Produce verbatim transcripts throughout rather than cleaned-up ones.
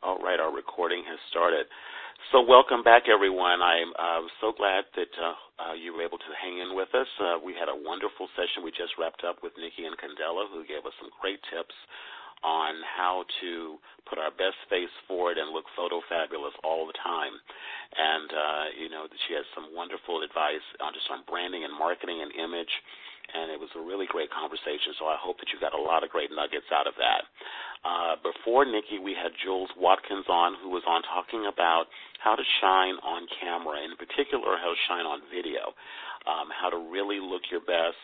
All right, our recording has started. So welcome back, everyone. I'm uh, so glad that uh, uh, you were able to hang in with us. Uh, we had a wonderful session we just wrapped up with Nikki and Candela, who gave us some great tips on how to put our best face forward and look photo fabulous all the time. And, uh, you know, she has some wonderful advice on just on branding and marketing and image. And it was a really great conversation, so I hope that you got a lot of great nuggets out of that. Uh, before Nikki, we had Jules Watkins on, who was on talking about how to shine on camera, in particular how to shine on video, um, how to really look your best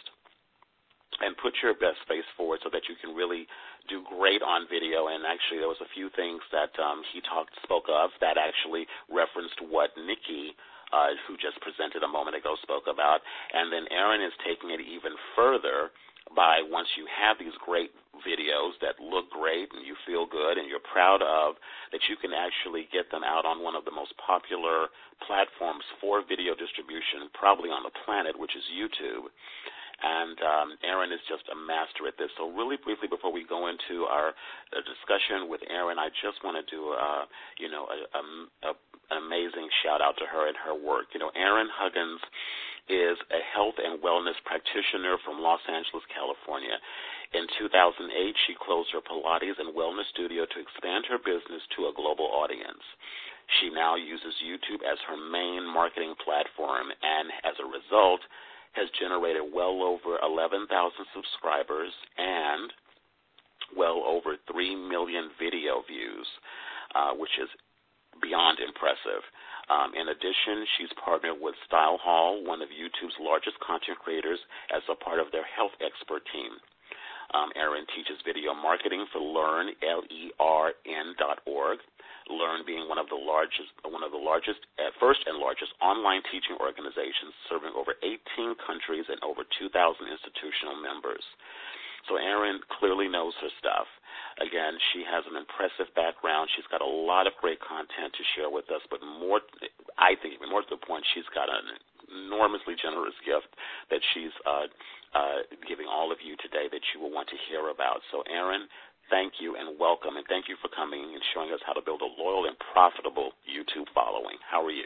and put your best face forward so that you can really do great on video. And actually there was a few things that um, he talked spoke of that actually referenced what Nikki Uh, who just presented a moment ago, spoke about. And then Erin is taking it even further by once you have these great videos that look great and you feel good and you're proud of, that you can actually get them out on one of the most popular platforms for video distribution probably on the planet, which is YouTube. And um, Erin is just a master at this. So really briefly before we go into our uh, discussion with Erin, I just want to do, uh, you know, a, a, a, an amazing shout-out to her and her work. You know, Erin Huggins is a health and wellness practitioner from Los Angeles, California. In two thousand eight, she closed her Pilates and wellness studio to expand her business to a global audience. She now uses YouTube as her main marketing platform, and as a result, has generated well over eleven thousand subscribers and well over three million video views, uh, which is beyond impressive. Um, in addition, she's partnered with Style Hall, one of YouTube's largest content creators, as a part of their health expert team. Um, Erin teaches video marketing for Learn, L E R N dot org. Learn being one of the largest, one of the largest, uh, first and largest online teaching organizations, serving over eighteen countries and over two thousand institutional members. So Erin clearly knows her stuff. Again, she has an impressive background. She's got a lot of great content to share with us, but more, I think, even more to the point, she's got an enormously generous gift that she's uh, uh, giving all of you today that you will want to hear about. So Erin, thank you and welcome, and thank you for coming and showing us how to build a loyal and profitable YouTube following. How are you?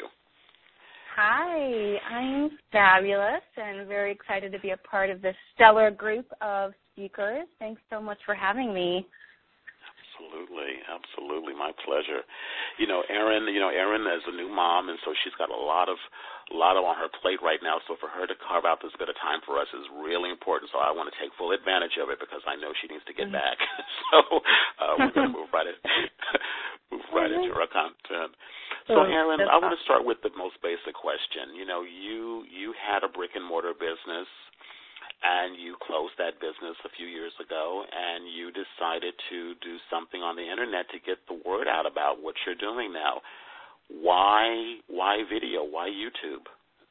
Hi, I'm fabulous and very excited to be a part of this stellar group of speakers. Thanks so much for having me. Absolutely, absolutely, my pleasure. You know, Erin, you know, Erin is a new mom, and so she's got a lot of, a lot of on her plate right now. So for her to carve out this bit of time for us is really important. So I want to take full advantage of it because I know she needs to get back. So uh, we're going to move right in, move right into our content. So Erin, I want to start with the most basic question. You know, you you had a brick and mortar business, and you closed that business a few years ago, and you decided to do something on the internet to get the word out about what you're doing now. Why why video? Why YouTube?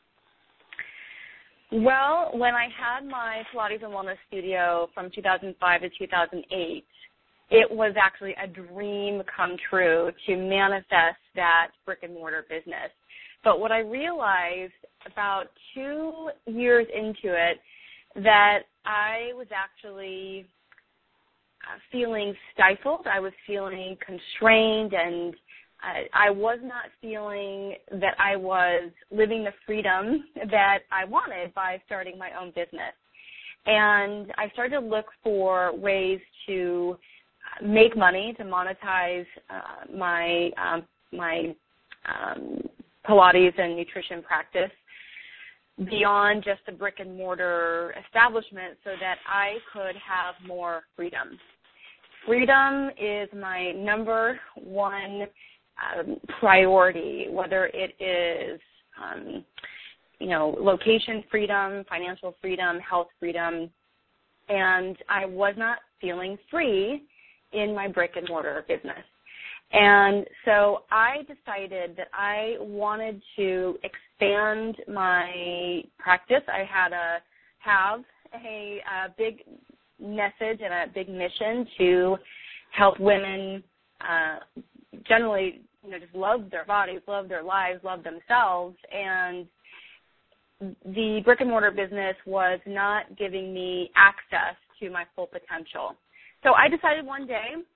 Well, when I had my Pilates and Wellness studio from two thousand five to two thousand eight, it was actually a dream come true to manifest that brick and mortar business. But what I realized about two years into it, that I was actually feeling stifled. I was feeling constrained, and I, I was not feeling that I was living the freedom that I wanted by starting my own business. And I started to look for ways to make money, to monetize uh, my um, my um, Pilates and nutrition practice beyond just the brick and mortar establishment, so that I could have more freedom. Freedom is my number one um, priority, whether it is, um, you know, location freedom, financial freedom, health freedom, and I was not feeling free in my brick and mortar business. And so I decided that I wanted to expand my practice. I had a have a, a big message and a big mission to help women uh, generally, you know, just love their bodies, love their lives, love themselves. And the brick and mortar business was not giving me access to my full potential. So I decided one day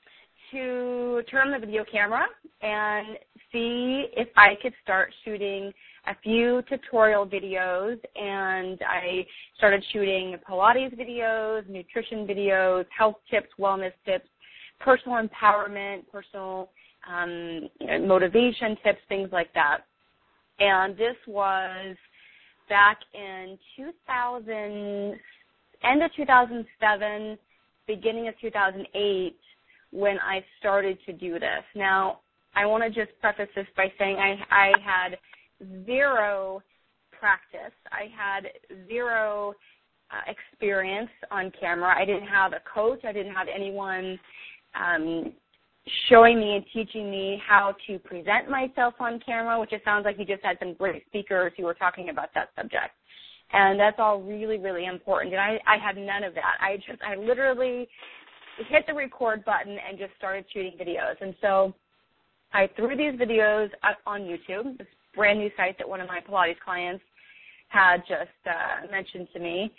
to turn on the video camera and see if I could start shooting a few tutorial videos, and I started shooting Pilates videos, nutrition videos, health tips, wellness tips, personal empowerment, personal um, motivation tips, things like that. And this was back in two thousand, end of two thousand seven, beginning of two thousand eight, when I started to do this. Now, I want to just preface this by saying I, I had zero practice. I had zero uh, experience on camera. I didn't have a coach. I didn't have anyone um, showing me and teaching me how to present myself on camera, which it sounds like you just had some great speakers who were talking about that subject. And that's all really, really important. And I, I had none of that. I just, I literally hit the record button and just started shooting videos. And so I threw these videos up on YouTube, this brand new site that one of my Pilates clients had just uh, mentioned to me.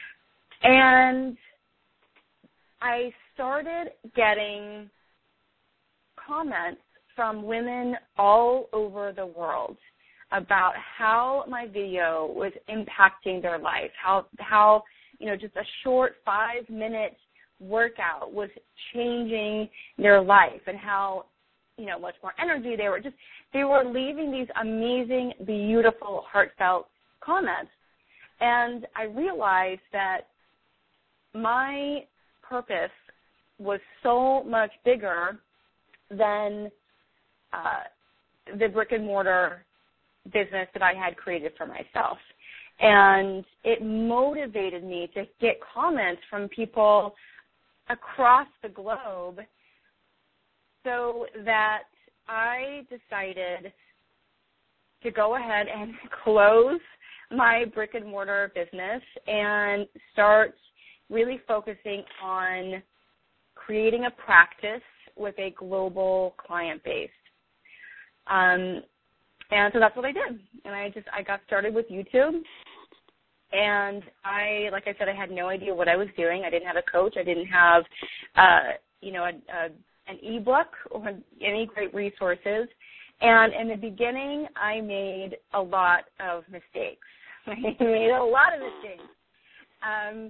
And I started getting comments from women all over the world about how my video was impacting their life, how, how you know, just a short five-minute workout was changing their life, and how, you know, much more energy they were just, they were leaving these amazing, beautiful, heartfelt comments. And I realized that my purpose was so much bigger than uh, the brick and mortar business that I had created for myself. And it motivated me to get comments from people across the globe, so that I decided to go ahead and close my brick and mortar business and start really focusing on creating a practice with a global client base. Um, and so that's what I did. And I just, I got started with YouTube. And I, like I said, I had no idea what I was doing. I didn't have a coach. I didn't have, uh, you know, a, a an ebook or any great resources. And in the beginning, I made a lot of mistakes. I made a lot of mistakes. Um,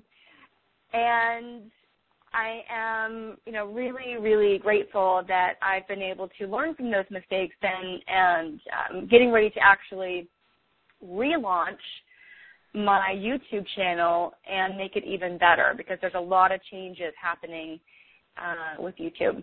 and I am, you know, really, really grateful that I've been able to learn from those mistakes and, and um, getting ready to actually relaunch my YouTube channel and make it even better, because there's a lot of changes happening uh, with YouTube.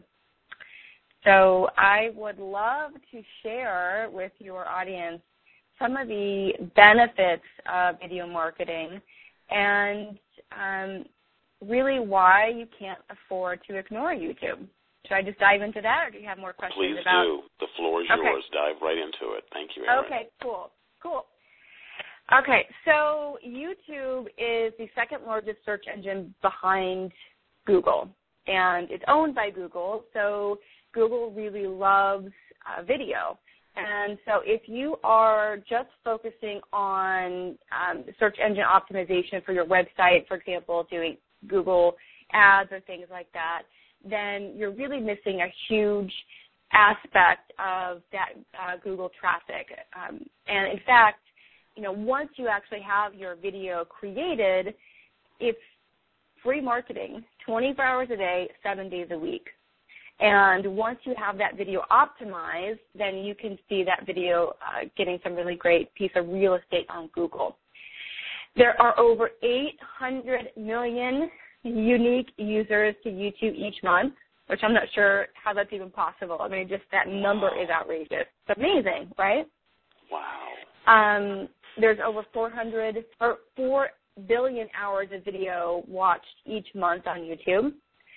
So I would love to share with your audience some of the benefits of video marketing and um, really why you can't afford to ignore YouTube. Should I just dive into that, or do you have more questions? Please about? do. The floor is okay. yours. Dive right into it. Thank you, Erin. Okay, cool, cool. Okay, so YouTube is the second largest search engine behind Google, and it's owned by Google, so Google really loves uh, video. And so if you are just focusing on um, search engine optimization for your website, for example, doing Google ads or things like that, then you're really missing a huge aspect of that uh, Google traffic. Um, and in fact, you know, once you actually have your video created, it's free marketing, twenty-four hours a day, seven days a week. And once you have that video optimized, then you can see that video uh, getting some really great piece of real estate on Google. There are over eight hundred million unique users to YouTube each month, which I'm not sure how that's even possible. I mean, just that number is outrageous. It's amazing, right? Wow. Um, there's over four hundred or four billion hours of video watched each month on YouTube,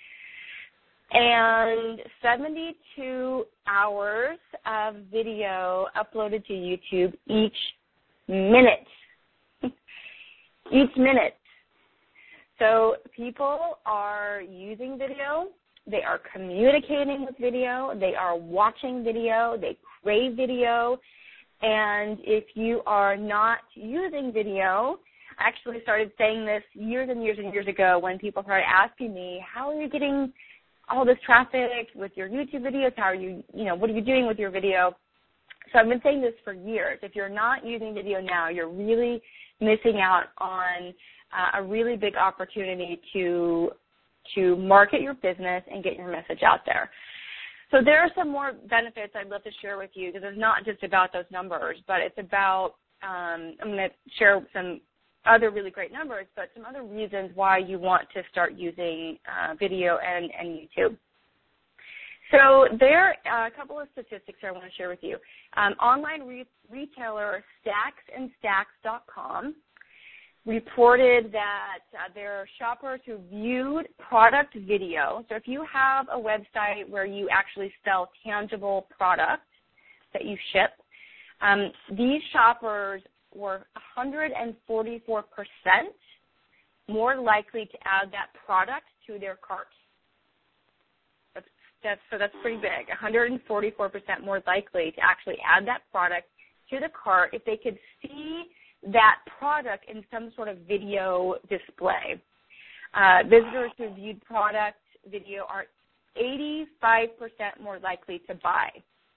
and seventy-two hours of video uploaded to YouTube each minute. each minute. So people are using video, they are communicating with video, they are watching video, they crave video, and if you are not using video, I actually started saying this years and years and years ago when people started asking me, how are you getting all this traffic with your YouTube videos. How are you, you know, what are you doing with your video? So I've been saying this for years. If you're not using video now, you're really missing out on uh, a really big opportunity to to market your business and get your message out there. So there are some more benefits I'd love to share with you, because it's not just about those numbers, but it's about, um, I'm going to share some other really great numbers, but some other reasons why you want to start using uh, video and, and YouTube. So there are a couple of statistics I want to share with you. Um, online re- retailer stacks and stacks dot com reported that uh, there are shoppers who viewed product video. So if you have a website where you actually sell tangible products that you ship, um, these shoppers were one hundred forty-four percent more likely to add that product to their cart. That's, that's, so that's pretty big, one hundred forty-four percent more likely to actually add that product to the cart if they could see that product in some sort of video display. Uh, visitors who viewed product video are eighty-five percent more likely to buy.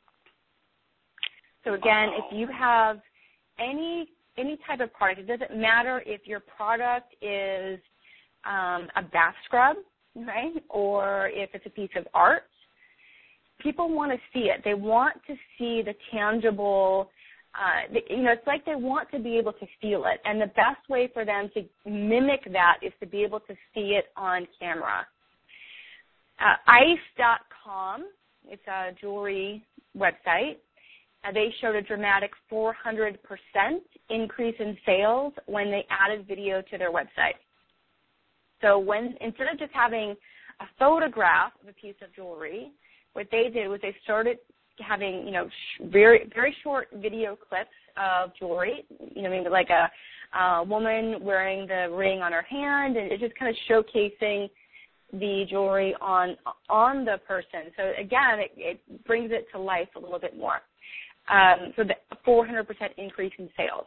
So again, if you have any any type of product, it doesn't matter if your product is um, a bath scrub, right, or if it's a piece of art, people want to see it. They want to see the tangible. Uh, you know, it's like they want to be able to feel it, and the best way for them to mimic that is to be able to see it on camera. Uh, ice dot com, it's a jewelry website. Uh, they showed a dramatic four hundred percent increase in sales when they added video to their website. So when instead of just having a photograph of a piece of jewelry, what they did was they started having, you know, sh- very very short video clips of jewelry, you know, maybe like a, a woman wearing the ring on her hand, and it's just kind of showcasing the jewelry on on the person. So again, it, it brings it to life a little bit more. Um, so the four hundred percent increase in sales.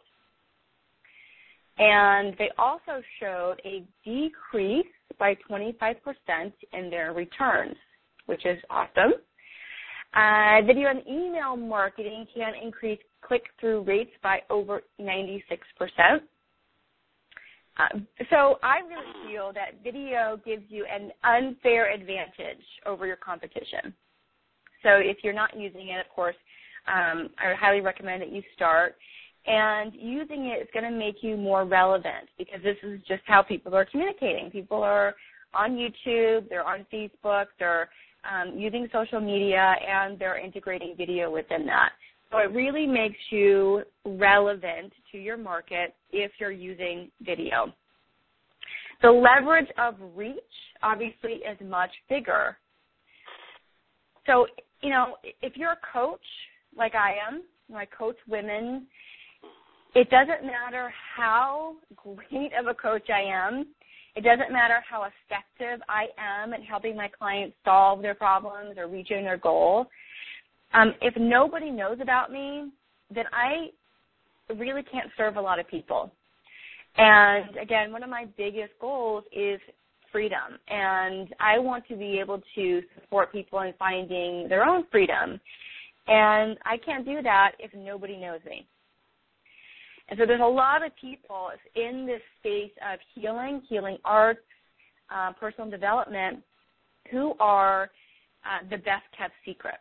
And they also showed a decrease by twenty-five percent in their returns, which is awesome. Uh, video and email marketing can increase click-through rates by over ninety-six percent. Uh, so I really feel that video gives you an unfair advantage over your competition. So if you're not using it, of course, um, I highly recommend that you start. And using it is going to make you more relevant, because this is just how people are communicating. People are on YouTube, they're on Facebook, they're Um, using social media, and they're integrating video within that. So it really makes you relevant to your market if you're using video. The leverage of reach, obviously, is much bigger. So, you know, if you're a coach like I am, I coach women, it doesn't matter how great of a coach I am. It doesn't matter how effective I am at helping my clients solve their problems or reaching their goal. Um, if nobody knows about me, then I really can't serve a lot of people. And, again, one of my biggest goals is freedom. And I want to be able to support people in finding their own freedom. And I can't do that if nobody knows me. And so there's a lot of people in this space of healing, healing arts, uh, personal development, who are uh, the best kept secret.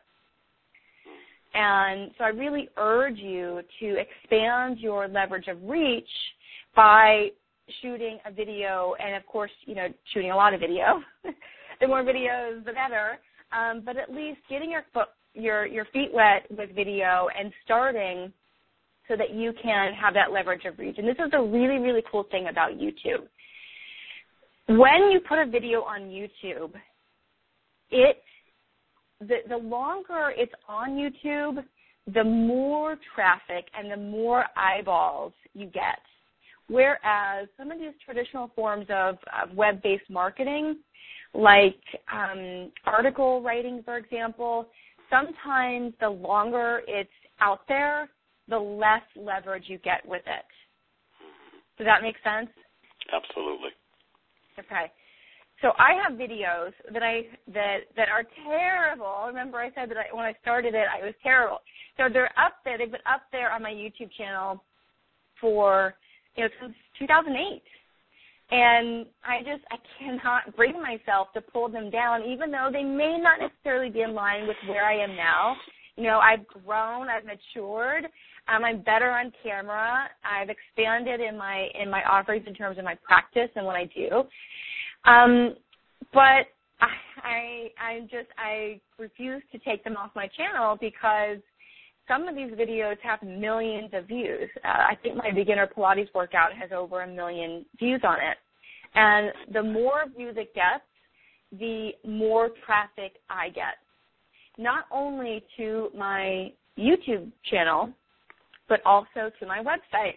And so I really urge you to expand your leverage of reach by shooting a video, and of course, you know, shooting a lot of video. The more videos, the better. Um, but at least getting your foot, your your feet wet with video and starting, so that you can have that leverage of reach. And this is a really, really cool thing about YouTube. When you put a video on YouTube, it the, the longer it's on YouTube, the more traffic and the more eyeballs you get. Whereas some of these traditional forms of, of web-based marketing, like um, article writing, for example, sometimes the longer it's out there, the less leverage you get with it. Does that make sense? Absolutely. Okay. So I have videos that I that that are terrible. Remember I said that I, when I started it, I was terrible. So they're up there. They've been up there on my YouTube channel for, you know, since two thousand eight. And I just, I cannot bring myself to pull them down, even though they may not necessarily be in line with where I am now. You know, I've grown, I've matured, um, I'm better on camera, I've expanded in my in my offerings in terms of my practice and what I do. Um, but I, I, I just, I refuse to take them off my channel because some of these videos have millions of views. Uh, I think my beginner Pilates workout has over a million views on it. And the more views it gets, the more traffic I get. Not only to my YouTube channel, but also to my website.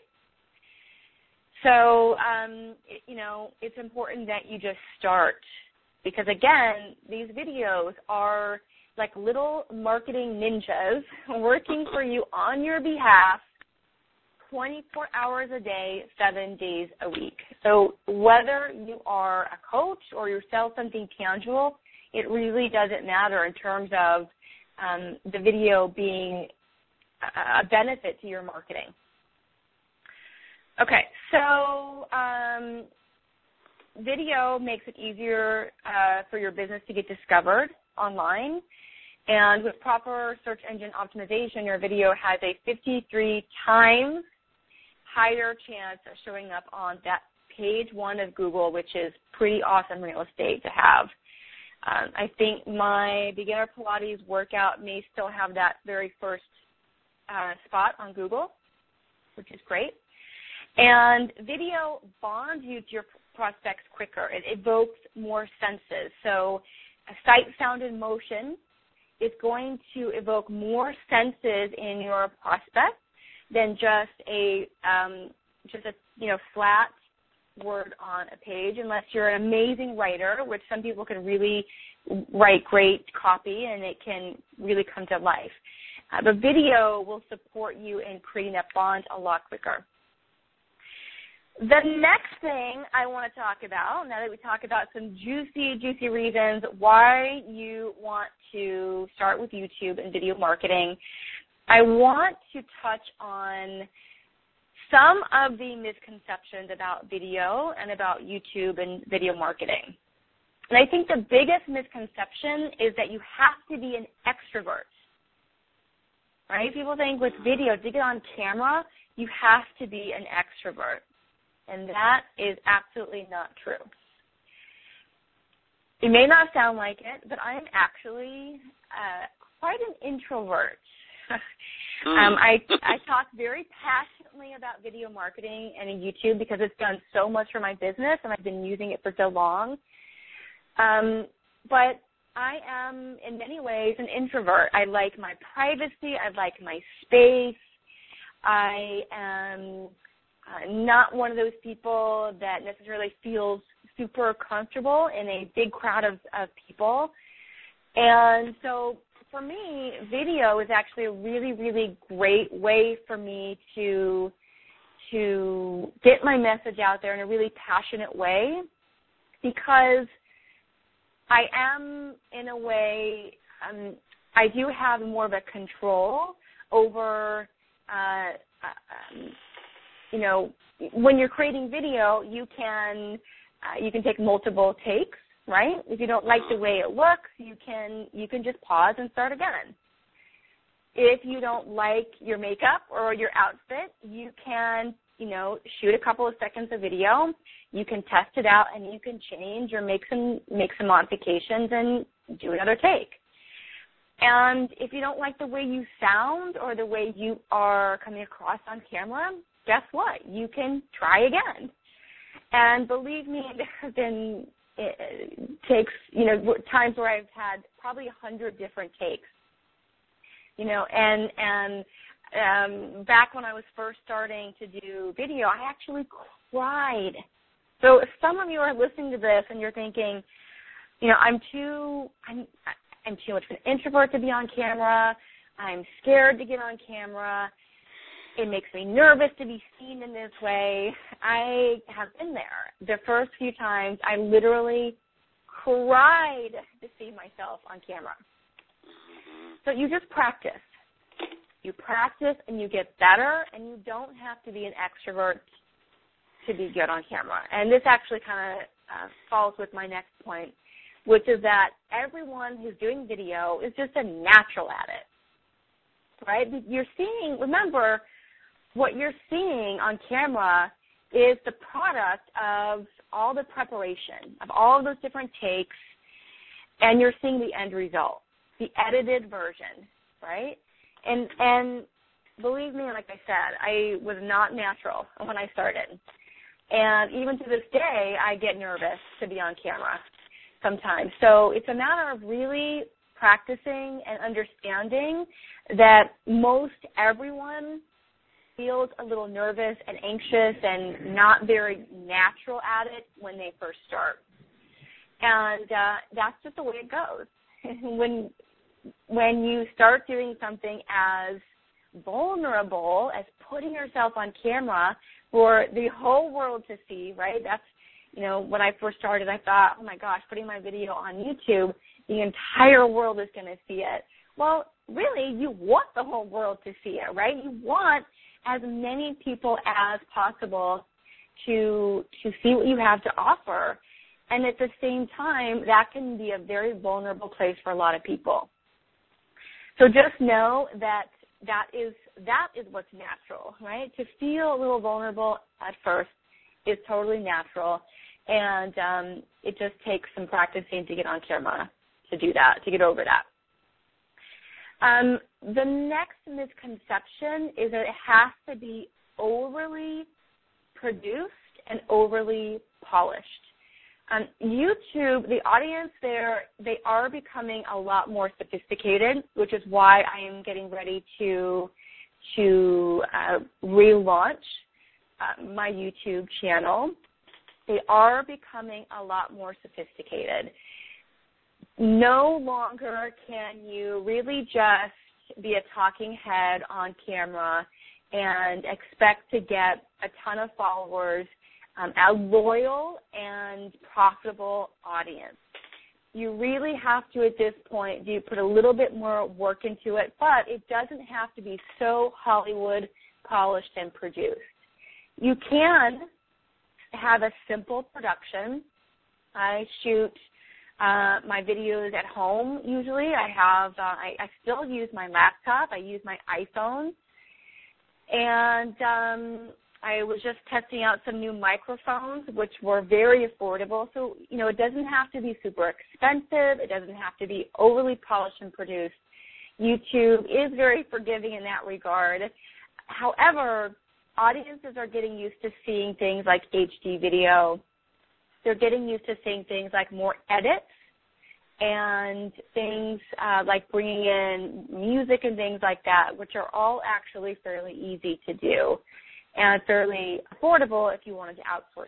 So, um, it, you know, it's important that you just start. Because, again, these videos are like little marketing ninjas working for you on your behalf twenty-four hours a day, seven days a week. So whether you are a coach or you sell something tangible, it really doesn't matter in terms of um, the video being a benefit to your marketing. Okay, so um, video makes it easier uh, for your business to get discovered online. And with proper search engine optimization, your video has a fifty-three times higher chance of showing up on that page one of Google, which is pretty awesome real estate to have. Um, I think my beginner Pilates workout may still have that very first uh, spot on Google, which is great. And video bonds you to your prospects quicker. It evokes more senses. So a sight, sound, and motion is going to evoke more senses in your prospect than just a um, just a you know flat word on a page, unless you're an amazing writer, which some people can really write great copy and it can really come to life. Uh, but video will support you in creating that bond a lot quicker. The next thing I want to talk about, now that we talk about some juicy, juicy reasons why you want to start with YouTube and video marketing, I want to touch on some of the misconceptions about video and about YouTube and video marketing. And I think the biggest misconception is that you have to be an extrovert, right? People think with video, to get on camera, you have to be an extrovert. And that is absolutely not true. It may not sound like it, but I am actually uh, quite an introvert. um, I, I talk very passionately about video marketing and YouTube because it's done so much for my business and I've been using it for so long. Um, but I am, in many ways, an introvert. I like my privacy. I like my space. I am Uh, not one of those people that necessarily feels super comfortable in a big crowd of, of people. And so for me, video is actually a really, really great way for me to, to get my message out there in a really passionate way, because I am, in a way, um, I do have more of a control over uh, um, you know, when you're creating video, you can uh, you can take multiple takes, right? If you don't like the way it looks, you can you can just pause and start again. If you don't like your makeup or your outfit, you can, you know, shoot a couple of seconds of video. You can test it out, and you can change or make some make some modifications and do another take. And if you don't like the way you sound or the way you are coming across on camera, guess what? You can try again. And believe me, there have been it takes, you know, times where I've had probably a hundred different takes. You know, and and um, back when I was first starting to do video, I actually cried. So if some of you are listening to this and you're thinking, you know, I'm too, I'm, I'm too much of an introvert to be on camera. I'm scared to get on camera. It makes me nervous to be seen in this way. I have been there. The first few times, I literally cried to see myself on camera. Mm-hmm. So you just practice. You practice and you get better, and you don't have to be an extrovert to be good on camera. And this actually kind of uh, falls with my next point, which is that everyone who's doing video is just a natural at it, right? You're seeing, remember, what you're seeing on camera is the product of all the preparation, of all of those different takes, and you're seeing the end result, the edited version, right? And and believe me, like I said, I was not natural when I started. And even to this day, I get nervous to be on camera sometimes. So it's a matter of really practicing and understanding that most everyone feels a little nervous and anxious and not very natural at it when they first start. And uh, that's just the way it goes. when when you start doing something as vulnerable as putting yourself on camera for the whole world to see, right? That's, you know, when I first started, I thought, oh, my gosh, putting my video on YouTube, the entire world is going to see it. Well, really, you want the whole world to see it, right? You want as many people as possible to to see what you have to offer. And at the same time, that can be a very vulnerable place for a lot of people. So just know that that is that is what's natural, right? To feel a little vulnerable at first is totally natural, and um, it just takes some practicing to get on camera to do that, to get over that. Um, the next misconception is that it has to be overly produced and overly polished. Um, YouTube, the audience there, they are becoming a lot more sophisticated, which is why I am getting ready to to uh, relaunch uh, my YouTube channel. They are becoming a lot more sophisticated. No longer can you really just be a talking head on camera and expect to get a ton of followers, um, a loyal and profitable audience. You really have to, at this point, do put a little bit more work into it, but it doesn't have to be so Hollywood polished and produced. You can have a simple production. I shoot uh, my videos at home usually. I have, uh, I, I still use my laptop. I use my iPhone. And um, I was just testing out some new microphones, which were very affordable. So, you know, it doesn't have to be super expensive. It doesn't have to be overly polished and produced. YouTube is very forgiving in that regard. However, audiences are getting used to seeing things like H D video. They're getting used to seeing things like more edits and things uh, like bringing in music and things like that, which are all actually fairly easy to do and fairly affordable if you wanted to outsource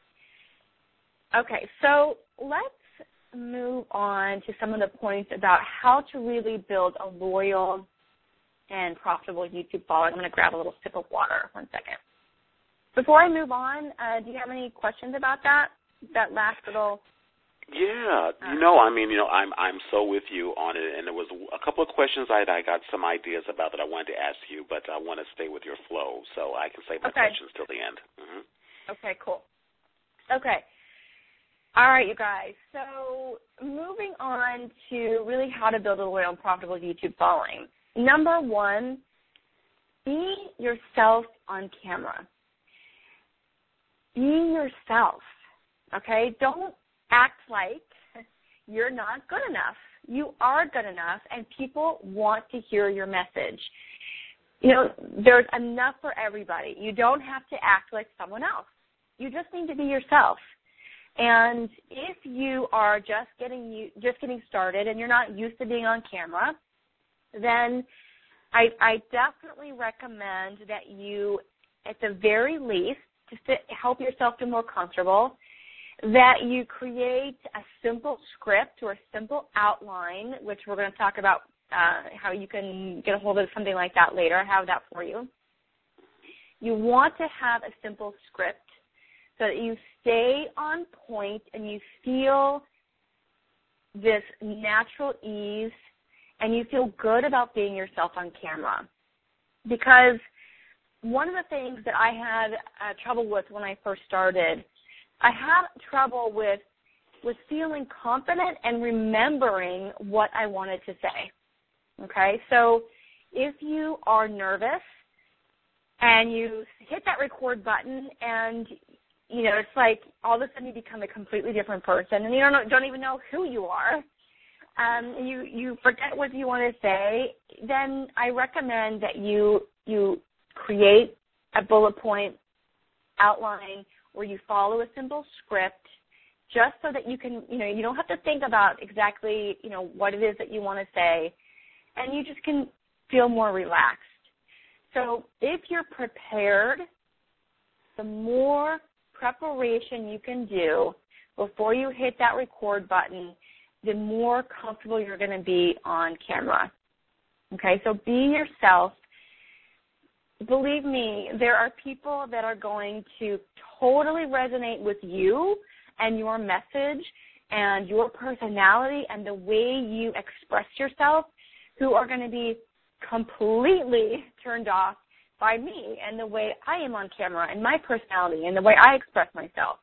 that. Okay, so let's move on to some of the points about how to really build a loyal and profitable YouTube following. I'm going to grab a little sip of water. One second. Before I move on, uh, do you have any questions about that? That last little. Yeah, you know, I mean, you know, I'm I'm so with you on it, and there was a couple of questions I I got some ideas about that I wanted to ask you, but I want to stay with your flow, so I can save my okay. questions till the end. Mm-hmm. Okay, cool. Okay. All right, you guys. So moving on to really how to build a loyal and profitable YouTube following. Number one, be yourself on camera. Be yourself, okay? Don't act like you're not good enough. You are good enough, and people want to hear your message. You know, there's enough for everybody. You don't have to act like someone else. You just need to be yourself. And if you are just getting you just getting started and you're not used to being on camera, then I, I definitely recommend that you, at the very least, just to help yourself feel more comfortable, that you create a simple script or a simple outline, which we're going to talk about uh, how you can get a hold of something like that later. I have that for you. You want to have a simple script so that you stay on point and you feel this natural ease, and you feel good about being yourself on camera. Because one of the things that I had uh, trouble with when I first started, I had trouble with with feeling confident and remembering what I wanted to say. Okay, so if you are nervous and you hit that record button and, you know, it's like all of a sudden you become a completely different person and you don't know, don't even know who you are, um, and you, you forget what you want to say, then I recommend that you you create a bullet point outline where you follow a simple script just so that you can, you know, you don't have to think about exactly, you know, what it is that you want to say, and you just can feel more relaxed. So if you're prepared, the more preparation you can do before you hit that record button, the more comfortable you're going to be on camera. Okay, so be yourself. Believe me, there are people that are going to totally resonate with you and your message and your personality and the way you express yourself, who are going to be completely turned off by me and the way I am on camera and my personality and the way I express myself.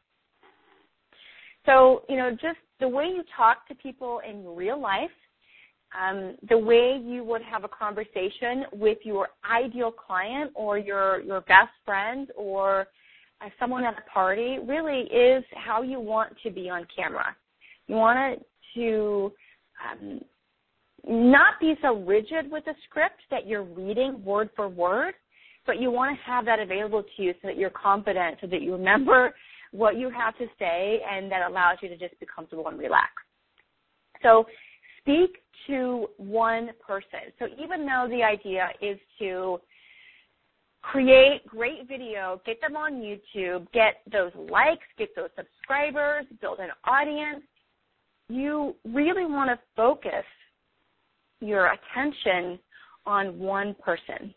So, you know, just the way you talk to people in real life, um, the way you would have a conversation with your ideal client or your, your best friend or uh, someone at a party really is how you want to be on camera. You want it to um, not be so rigid with the script that you're reading word for word, but you want to have that available to you so that you're confident, so that you remember what you have to say, and that allows you to just be comfortable and relax. So speak to one person. So even though the idea is to create great video, get them on YouTube, get those likes, get those subscribers, build an audience, you really want to focus your attention on one person.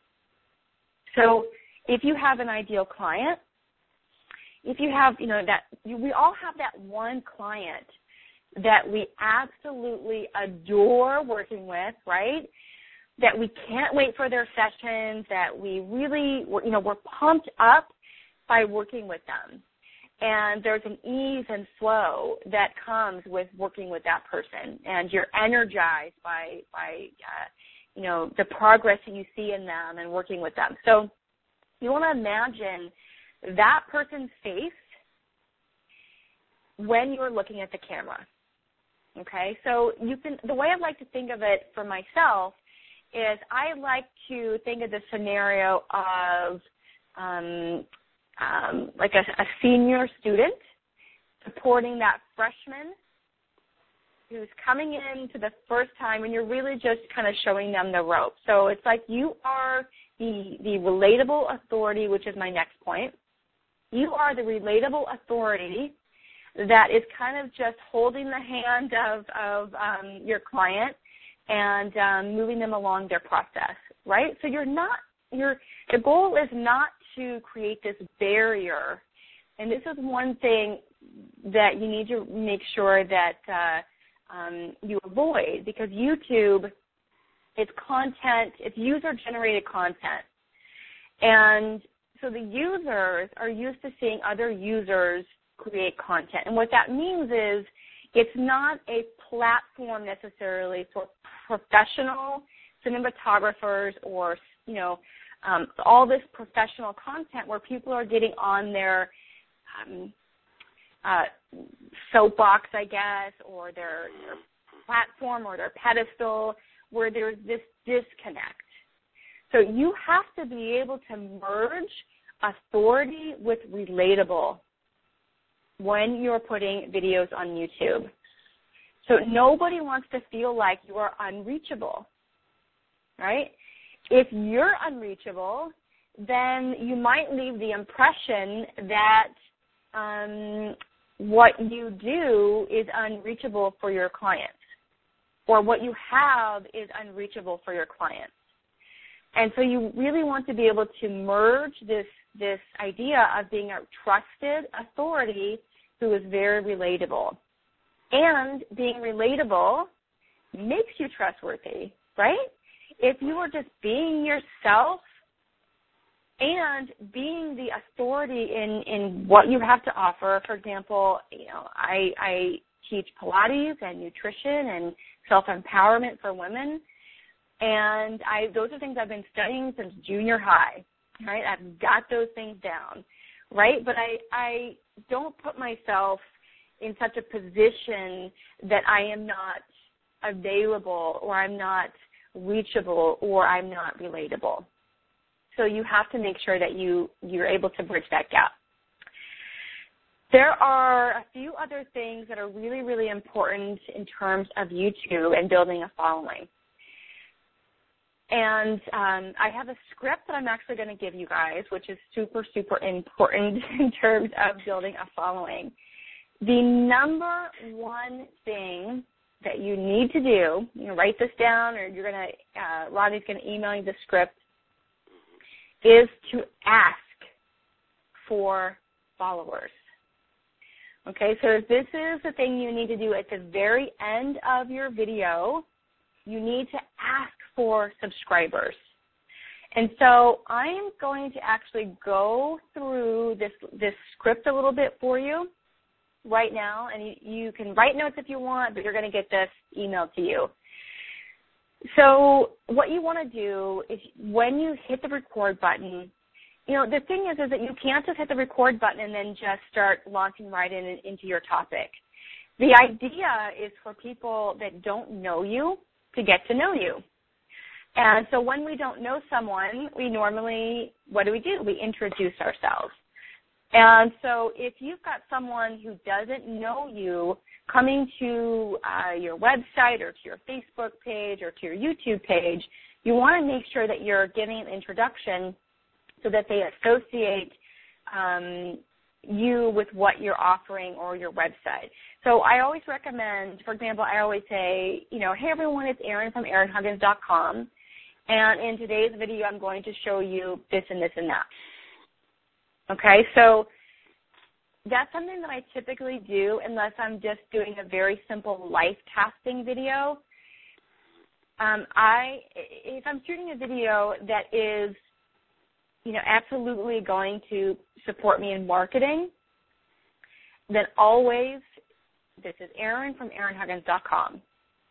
So if you have an ideal client, if you have, you know, that you, we all have that one client that we absolutely adore working with, right? That we can't wait for their sessions, that we really, you know, we're pumped up by working with them. And there's an ease and flow that comes with working with that person, and you're energized by, by uh, you know, the progress that you see in them and working with them. So you want to imagine that person's face when you're looking at the camera. Okay, so you can. The way I like to think of it for myself is I like to think of the scenario of um, um, like a, a senior student supporting that freshman who's coming in to the first time, and you're really just kind of showing them the ropes. So it's like you are the the relatable authority, which is my next point. You are the relatable authority that is kind of just holding the hand of, of um, your client and um, moving them along their process, right? So you're not, you're, the goal is not to create this barrier. And this is one thing that you need to make sure that uh, um, you avoid, because YouTube, it's content, it's user-generated content. And so the users are used to seeing other users create content. And what that means is it's not a platform necessarily for professional cinematographers or, you know, um, all this professional content where people are getting on their um, uh, soapbox, I guess, or their, their platform or their pedestal, where there's this disconnect. So you have to be able to merge authority with relatable when you're putting videos on YouTube. So nobody wants to feel like you are unreachable, right? If you're unreachable, then you might leave the impression that um, what you do is unreachable for your clients, or what you have is unreachable for your clients. And so you really want to be able to merge this this idea of being a trusted authority who is very relatable. And being relatable makes you trustworthy, right? If you are just being yourself and being the authority in, in what you have to offer, for example, you know, I, I teach Pilates and nutrition and self-empowerment for women, and I those are things I've been studying since junior high, right? I've got those things down, right? But I, I don't put myself in such a position that I am not available or I'm not reachable or I'm not relatable. So you have to make sure that you, you're able to bridge that gap. There are a few other things that are really, really important in terms of YouTube and building a following. And um, I have a script that I'm actually going to give you guys, which is super, super important in terms of building a following. The number one thing that you need to do, you know, write this down, or you're going to, uh, Rodney's going to email you the script, is to ask for followers. Okay, so this is the thing you need to do at the very end of your video. You need to ask for subscribers. And so I'm going to actually go through this, this script a little bit for you right now, and you, you can write notes if you want, but you're going to get this emailed to you. So what you want to do is when you hit the record button, you know, the thing is, is that you can't just hit the record button and then just start launching right in into your topic. The idea is for people that don't know you to get to know you. And so when we don't know someone, we normally, what do we do? We introduce ourselves. And so if you've got someone who doesn't know you coming to uh, your website or to your Facebook page or to your YouTube page, you want to make sure that you're giving an introduction so that they associate um, you with what you're offering or your website. So I always recommend, for example, I always say, you know, hey everyone, it's Erin from Erin Huggins dot com, and in today's video I'm going to show you this and this and that. Okay, so that's something that I typically do unless I'm just doing a very simple life tasking video. Um, I, if I'm shooting a video that is, you know, absolutely going to support me in marketing, then always, this is Erin from Erin Huggins dot com.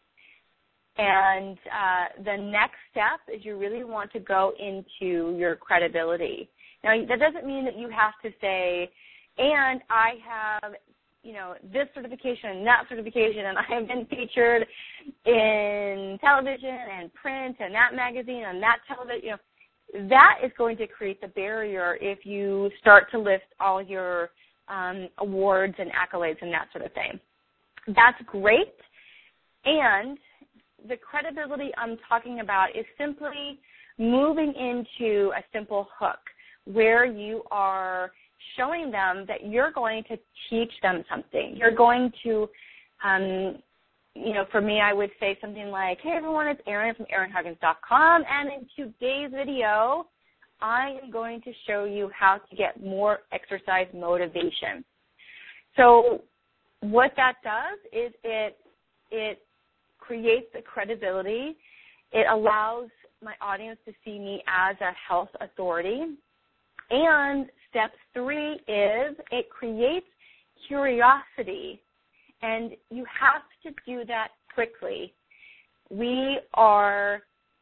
And uh, the next step is you really want to go into your credibility. Now, that doesn't mean that you have to say, and I have, you know, this certification and that certification, and I have been featured in television and print and that magazine and that television. You know, that is going to create the barrier if you start to list all your um, awards and accolades and that sort of thing. That's great. And the credibility I'm talking about is simply moving into a simple hook where you are showing them that you're going to teach them something. You're going to, um, you know, for me, I would say something like, hey, everyone, it's Erin from Erin Huggins dot com, and in today's video, I am going to show you how to get more exercise motivation. So what that does is it it creates the credibility. It allows my audience to see me as a health authority. And step three is it creates curiosity, and you have to do that quickly. We are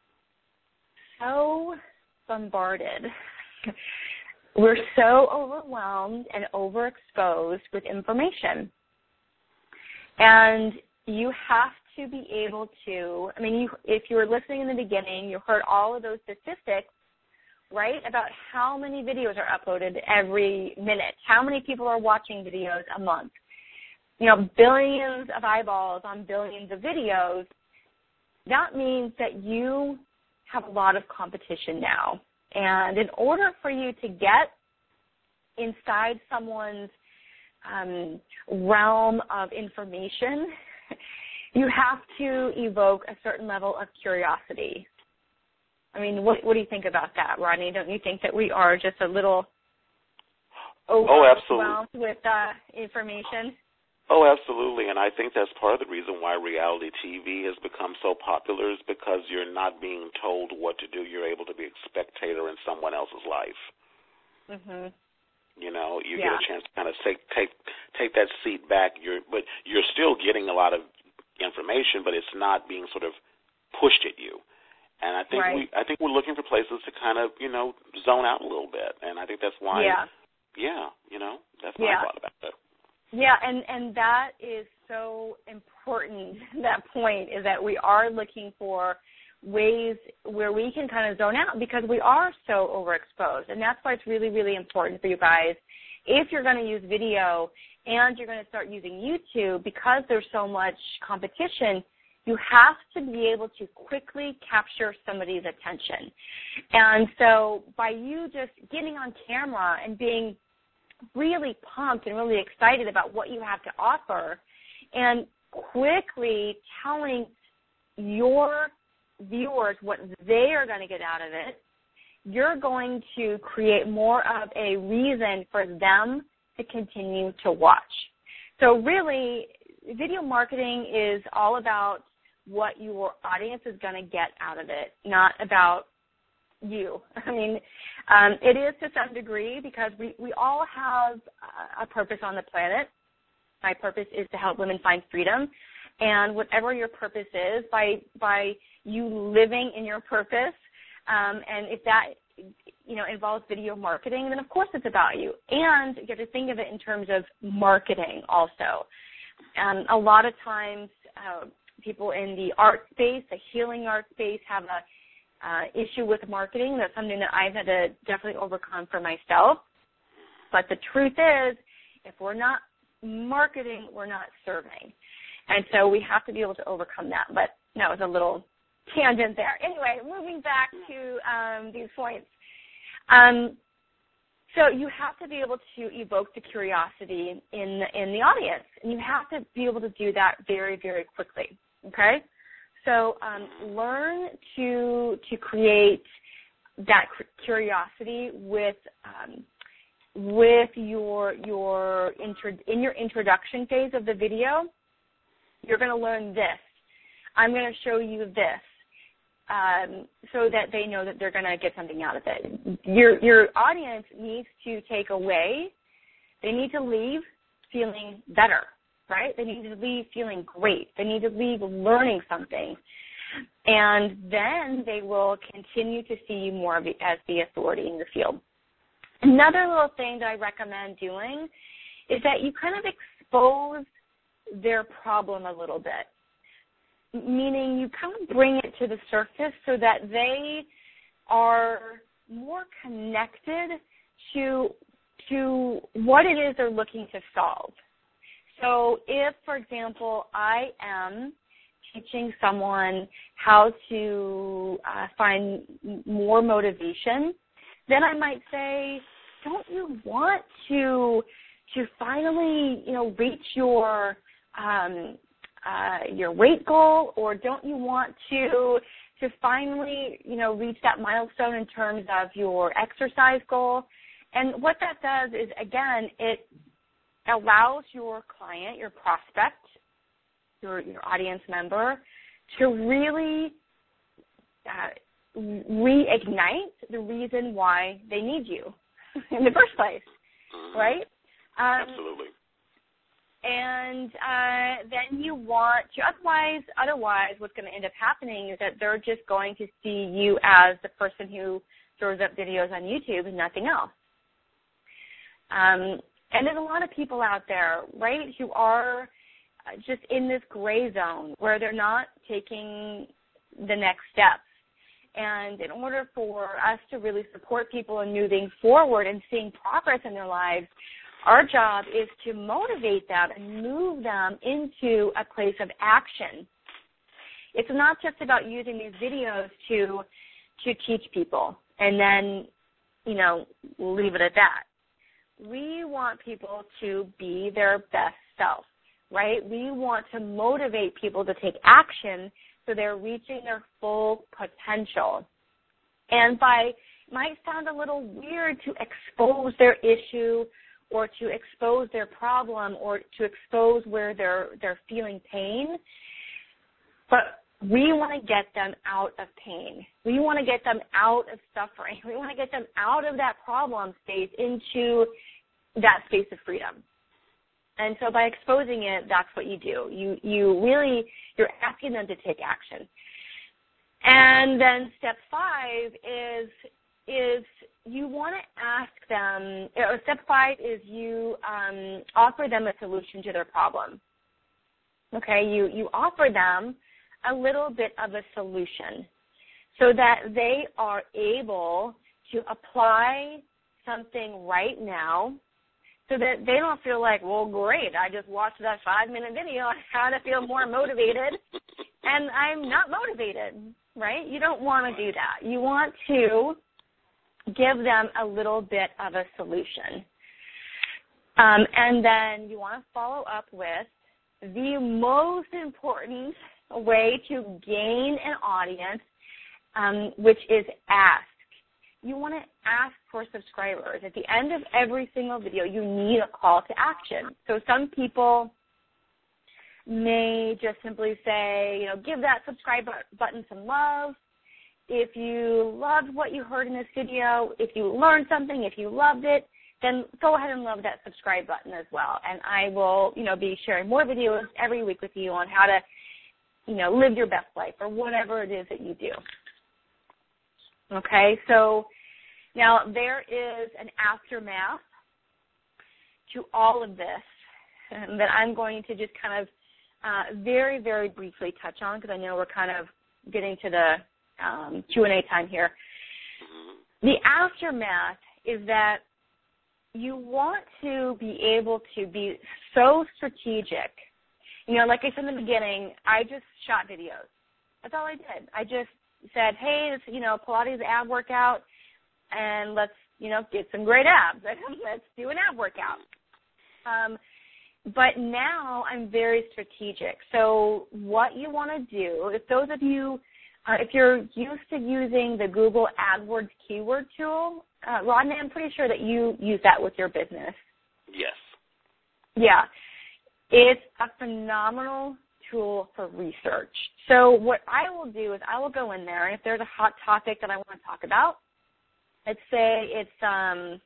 so bombarded. We're so overwhelmed and overexposed with information. And you have to be able to, I mean, you, if you were listening in the beginning, you heard all of those statistics, right, about how many videos are uploaded every minute, how many people are watching videos a month. You know, billions of eyeballs on billions of videos. That means that you have a lot of competition now. And in order for you to get inside someone's um, realm of information, you have to evoke a certain level of curiosity. I mean, what, what do you think about that, Rodney? Don't you think that we are just a little overwhelmed oh, absolutely. with uh, information? Oh, absolutely, and I think that's part of the reason why reality T V has become so popular is because you're not being told what to do. You're able to be a spectator in someone else's life. Mhm. You know, you yeah. get a chance to kind of take take take that seat back. You're, but you're still getting a lot of information, but it's not being sort of pushed at you. And I think right. we I think we're looking for places to kind of, you know, zone out a little bit. And I think that's why. Yeah. Yeah. You know, that's my yeah. thought about it. Yeah, and, and that is so important, that point, is that we are looking for ways where we can kind of zone out because we are so overexposed. And that's why it's really, really important for you guys, if you're going to use video and you're going to start using YouTube, because there's so much competition, you have to be able to quickly capture somebody's attention. And so by you just getting on camera and being really pumped and really excited about what you have to offer and quickly telling your viewers what they are going to get out of it, you're going to create more of a reason for them to continue to watch. So really, video marketing is all about what your audience is going to get out of it, not about you. I mean, um, it is to some degree because we, we all have a purpose on the planet. My purpose is to help women find freedom. And whatever your purpose is, by by you living in your purpose, um, and if that you know involves video marketing, then of course it's about you. And you have to think of it in terms of marketing also. Um, a lot of times uh, people in the art space, the healing art space, have a Uh, issue with marketing. That's something that I've had to definitely overcome for myself. But the truth is, if we're not marketing, we're not serving. And so we have to be able to overcome that. But that was a little tangent there. Anyway, moving back to um, these points. Um, so you have to be able to evoke the curiosity in the, in the audience. And you have to be able to do that very, very quickly. Okay? So um, learn to to create that curiosity with um, with your your intro, in your introduction phase of the video. You're going to learn this. I'm going to show you this, um, so that they know that they're going to get something out of it. Your your audience needs to take away. They need to leave feeling better. Right? They need to leave feeling great. They need to leave learning something. And then they will continue to see you more as the authority in the field. Another little thing that I recommend doing is that you kind of expose their problem a little bit, meaning you kind of bring it to the surface so that they are more connected to, to what it is they're looking to solve. So if, for example, I am teaching someone how to uh, find more motivation, then I might say, don't you want to to finally, you know, reach your um, uh, your weight goal, or don't you want to to finally, you know, reach that milestone in terms of your exercise goal? And what that does is, again, it allows your client, your prospect, your, your audience member to really uh, reignite the reason why they need you in the first place, right? Um, Absolutely. And uh, then you want to, otherwise, otherwise what's going to end up happening is that they're just going to see you as the person who throws up videos on YouTube and nothing else. Um, And there's a lot of people out there, right, who are just in this gray zone where they're not taking the next steps. And in order for us to really support people in moving forward and seeing progress in their lives, our job is to motivate them and move them into a place of action. It's not just about using these videos to to teach people and then, you know, leave it at that. We want people to be their best self, right? We want to motivate people to take action so they're reaching their full potential. And by, it might sound a little weird to expose their issue or to expose their problem or to expose where they're they're feeling pain. But we want to get them out of pain. We want to get them out of suffering. We want to get them out of that problem space into that space of freedom. And so by exposing it, that's what you do. You you really, you're asking them to take action. And then step five is is you want to ask them, or step five is you um, offer them a solution to their problem. Okay, you, you offer them a little bit of a solution so that they are able to apply something right now so that they don't feel like, well, great, I just watched that five-minute video on how to feel more motivated, and I'm not motivated, right? You don't want to do that. You want to give them a little bit of a solution. Um, and then you want to follow up with the most important way to gain an audience, um, which is ask. You want to ask for subscribers. At the end of every single video, you need a call to action. So some people may just simply say, you know, give that subscribe button some love. If you loved what you heard in this video, if you learned something, if you loved it, then go ahead and love that subscribe button as well. And I will, you know, be sharing more videos every week with you on how to, you know, live your best life or whatever it is that you do. Okay, so now there is an aftermath to all of this that I'm going to just kind of uh, very, very briefly touch on because I know we're kind of getting to the um, Q and A time here. The aftermath is that you want to be able to be so strategic. You know, like I said in the beginning, I just shot videos. That's all I did. I just said, hey, this, you know, Pilates ab workout, and let's, you know, get some great abs. Let's do an ab workout. Um, but now I'm very strategic. So what you want to do, if those of you, uh, if you're used to using the Google AdWords keyword tool, uh, Rodney, I'm pretty sure that you use that with your business. Yes. Yeah. It's a phenomenal tool for research. So what I will do is I will go in there, and if there's a hot topic that I want to talk about, let's say it's um,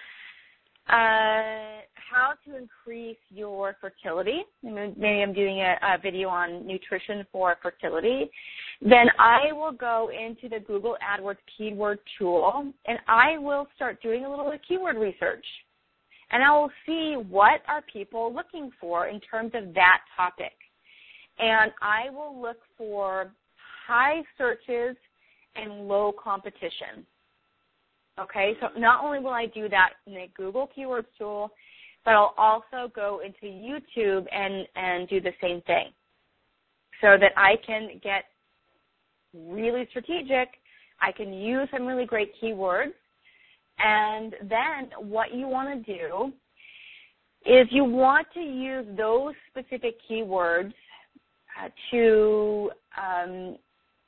uh, how to increase your fertility. Maybe I'm doing a, a video on nutrition for fertility. Then I will go into the Google AdWords keyword tool, and I will start doing a little bit of keyword research. And I will see what are people looking for in terms of that topic. And I will look for high searches and low competition. Okay, so not only will I do that in the Google Keywords tool, but I'll also go into YouTube and, and do the same thing so that I can get really strategic. I can use some really great keywords. And then what you want to do is you want to use those specific keywords uh, to um,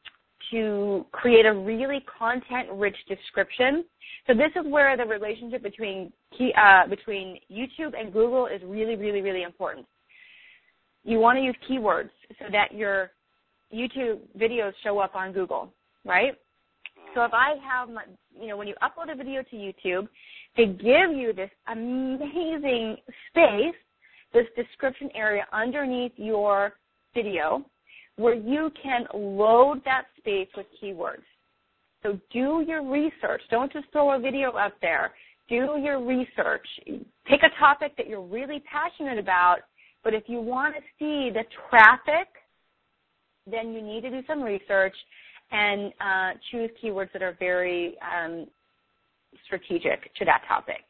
to create a really content-rich description. So this is where the relationship between key, uh, between YouTube and Google is really, really, really important. You want to use keywords so that your YouTube videos show up on Google, right? So if I have, my, you know, when you upload a video to YouTube, they give you this amazing space, this description area underneath your video where you can load that space with keywords. So do your research. Don't just throw a video up there. Do your research. Pick a topic that you're really passionate about, but if you want to see the traffic, then you need to do some research and uh, choose keywords that are very um, strategic to that topic.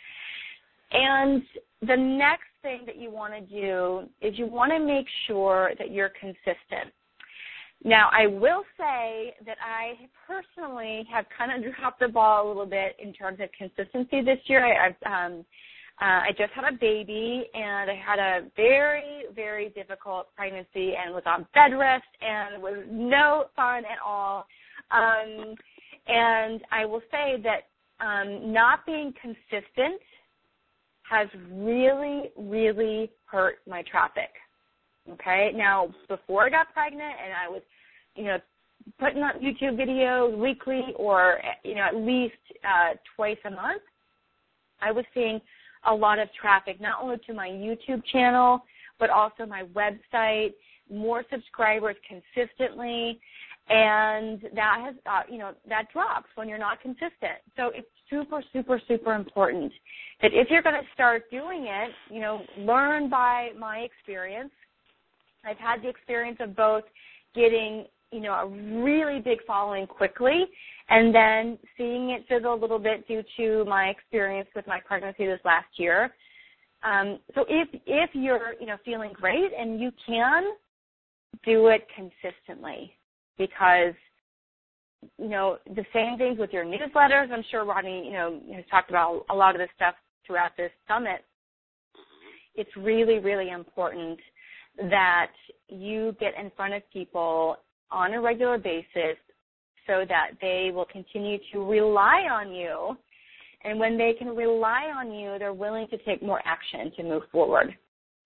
And the next thing that you want to do is you want to make sure that you're consistent. Now, I will say that I personally have kind of dropped the ball a little bit in terms of consistency this year. I, I've, um, uh, I just had a baby, and I had a very, very difficult pregnancy and was on bed rest and was no fun at all. Um, and I will say that um, not being consistent has really, really hurt my traffic. Okay? Now, before I got pregnant and I was, you know, putting up YouTube videos weekly or, you know, at least uh, twice a month, I was seeing a lot of traffic, not only to my YouTube channel, but also my website, more subscribers consistently, and that has, uh, you know, that drops when you're not consistent. So it's super, super, super important that if you're going to start doing it, you know, learn by my experience. I've had the experience of both getting, you know, a really big following quickly and then seeing it fizzle a little bit due to my experience with my pregnancy this last year. Um, so if if you're, you know, feeling great and you can, do it consistently because, you know, the same things with your newsletters. I'm sure Rodney, you know, has talked about a lot of this stuff throughout this summit. It's really, really important that you get in front of people on a regular basis so that they will continue to rely on you. And when they can rely on you, they're willing to take more action to move forward.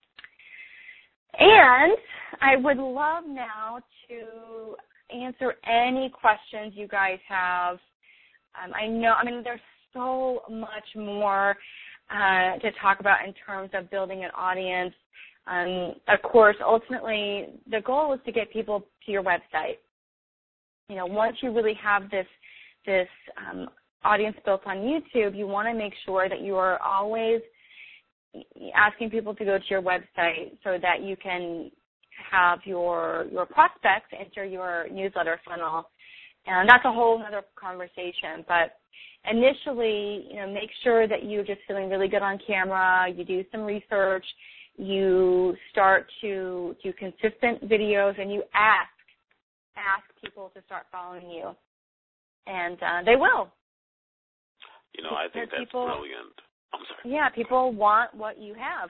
And I would love now to answer any questions you guys have. Um, I know, I mean, there's so much more uh, to talk about in terms of building an audience. Um, of course, ultimately, the goal is to get people to your website. You know, once you really have this this um, audience built on YouTube, you want to make sure that you are always asking people to go to your website so that you can have your your prospects enter your newsletter funnel. And that's a whole other conversation. But initially, you know, make sure that you're just feeling really good on camera. You do some research. You start to do consistent videos, and you ask ask people to start following you, and uh, they will. You know, I think that's people, brilliant. I'm sorry. Yeah, people want what you have.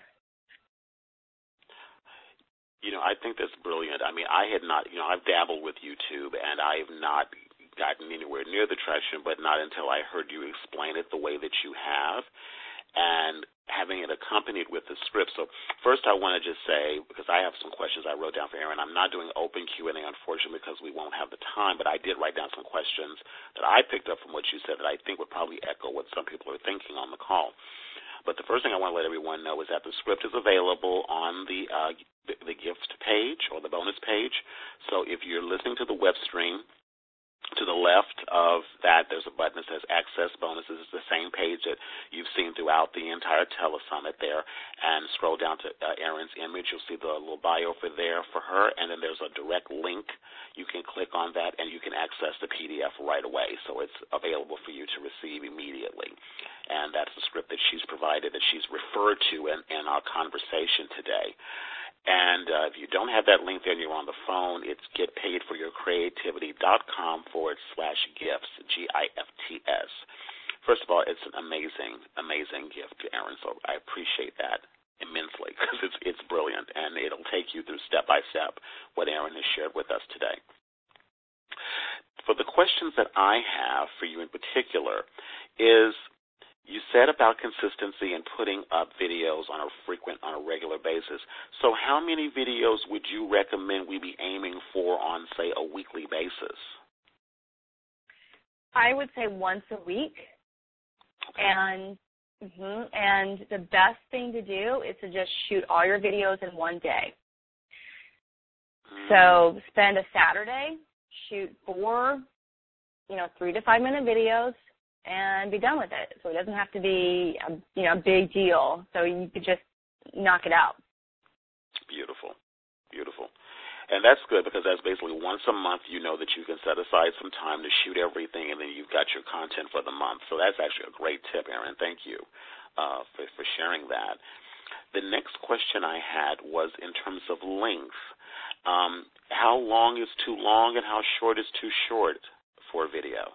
You know, I think that's brilliant. I mean, I had not, you know, I've dabbled with YouTube, and I've not gotten anywhere near the traction, but not until I heard you explain it the way that you have, and having it accompanied with the script. So first I want to just say, because I have some questions I wrote down for Erin, I'm not doing open Q and A, unfortunately, because we won't have the time, but I did write down some questions that I picked up from what you said that I think would probably echo what some people are thinking on the call. But the first thing I want to let everyone know is that the script is available on the, uh, the, the gift page or the bonus page. So if you're listening to the web stream, to the left of that, there's a button that says Access Bonuses. It's the same page that you've seen throughout the entire telesummit there. And scroll down to uh, Erin's image. You'll see the little bio for there for her. And then there's a direct link. You can click on that, and you can access the P D F right away. So it's available for you to receive immediately. And that's the script that she's provided, that she's referred to in, in our conversation today. And uh, if you don't have that link there and you're on the phone, it's getpaidforyourcreativity.com forward slash gifts, G I F T S. First of all, it's an amazing, amazing gift to Erin, so I appreciate that immensely because it's, it's brilliant, and it'll take you through step-by-step what Erin has shared with us today. For the questions that I have for you in particular is, you said about consistency and putting up videos on a frequent, on a regular basis. So how many videos would you recommend we be aiming for on, say, a weekly basis? I would say once a week. Okay. And mm-hmm, and the best thing to do is to just shoot all your videos in one day. Mm. So spend a Saturday, shoot four, you know, three to five minute videos, and be done with it. So it doesn't have to be a, you know, a big deal. So you could just knock it out. Beautiful. Beautiful. And that's good because that's basically once a month you know that you can set aside some time to shoot everything, and then you've got your content for the month. So that's actually a great tip, Erin. Thank you uh, for, for sharing that. The next question I had was in terms of length. Um, how long is too long and how short is too short for a video?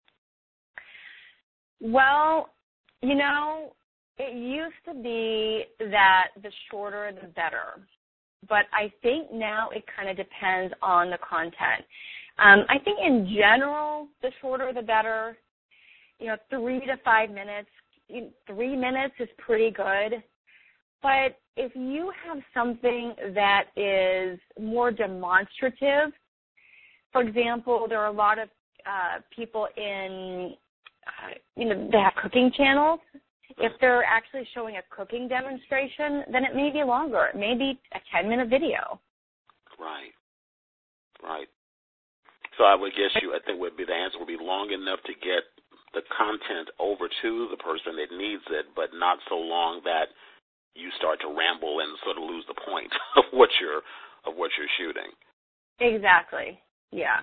Well, you know, it used to be that the shorter the better, but I think now it kind of depends on the content. Um, I think in general, the shorter the better. You know, three to five minutes three minutes is pretty good. But if you have something that is more demonstrative, for example, there are a lot of uh, people in, uh, you know, they have cooking channels. If they're actually showing a cooking demonstration, then it may be longer. It may be a ten-minute video. Right. Right. So I would guess you, I think would be the answer would be long enough to get the content over to the person that needs it, but not so long that you start to ramble and sort of lose the point of what you're of what you're shooting. Exactly. Yeah.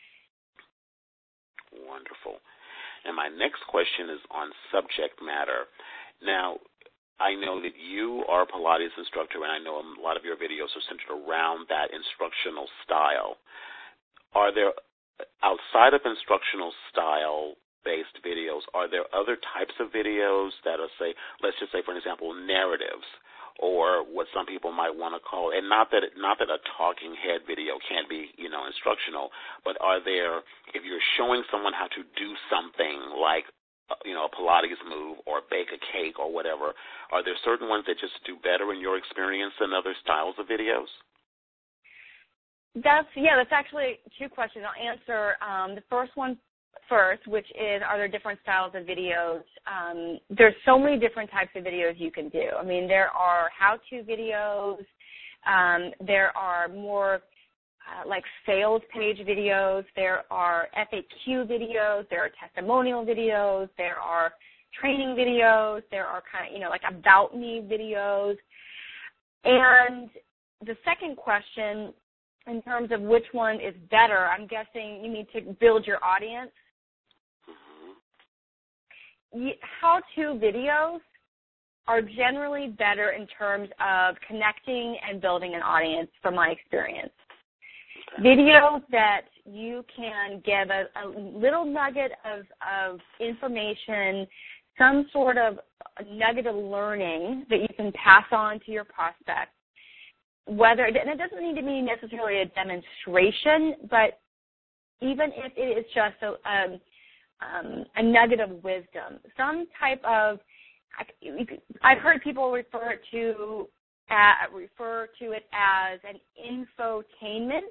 Wonderful. And my next question is on subject matter. Now, I know that you are a Pilates instructor, and I know a lot of your videos are centered around that instructional style. Are there, outside of instructional style-based videos, are there other types of videos that are, say, let's just say, for example, narratives, or what some people might want to call, and not that it, not that a talking head video can't be, you know, instructional, but are there, if you're showing someone how to do something like, you know, a Pilates move or bake a cake or whatever, are there certain ones that just do better in your experience than other styles of videos? That's, yeah, that's actually two questions. I'll answer um, the first one first, which is, are there different styles of videos? Um, there's so many different types of videos you can do. I mean, there are how-to videos. Um, there are more uh, like sales page videos. There are F A Q videos. There are testimonial videos. There are training videos. There are kind of, you know, like about me videos. And the second question, in terms of which one is better, I'm guessing you need to build your audience. How-to videos are generally better in terms of connecting and building an audience, from my experience. Okay. Videos that you can give a, a little nugget of, of information, some sort of nugget of learning that you can pass on to your prospect. Whether, and it doesn't need to be necessarily a demonstration, but even if it is just a, um, um, a nugget of wisdom, some type of, I've heard people refer to uh, refer to it as an infotainment